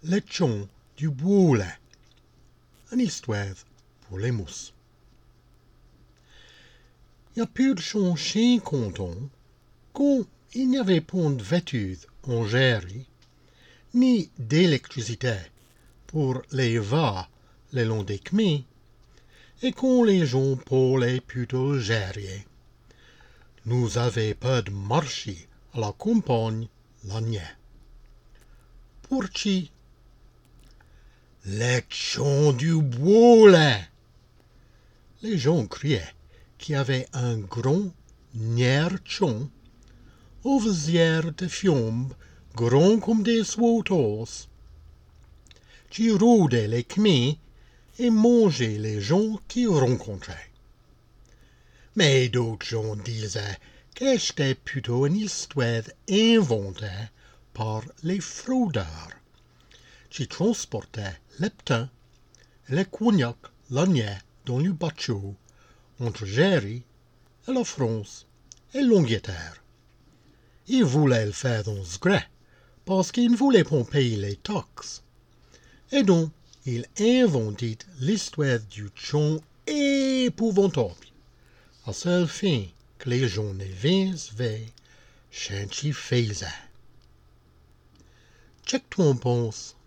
Lechon du Boulet. Une histoire pour les mousses. Il y a peu de gens chez Canton quand il n'y avait pas de voiture en Géry, ni d'électricité pour les va le long des chemins, et quand les gens parlaient plutôt gérier. Nous avions pas de marché à la campagne la nuit. Pour qui? Les chants du Boulet. Les gens criaient qu'il y avait un grand nier-chant, au visière de fiumbe, grand comme des sautos, qui rôdait les chemins et mangeait les gens qui rencontraient. Mais d'autres gens disaient que c'était plutôt une histoire inventée par les fraudeurs, qui transportaient le pain et le cognac la nuit dans le bateau entre Géry et la France et l'Angleterre. Ils voulaient le faire dans ce gré parce qu'ils ne voulaient pas payer les taxes. Et donc, ils inventaient l'histoire du chant épouvantable, à seule fin que les gens ne vinssent vers chanter faisaient. Qu'est-ce que tu en penses?